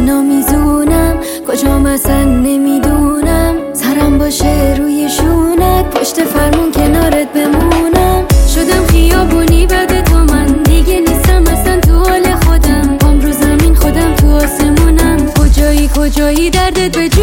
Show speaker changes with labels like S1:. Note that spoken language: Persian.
S1: اینا میزونم، کجام اصلا نمیدونم. سرم باشه روی شونت، پشت فرمون کنارت بمونم. شدم خیابونی بعد تو، من دیگه نیستم اصلا تو حال خودم. پام رو زمین خودم تو آسمونم. کجایی دردت به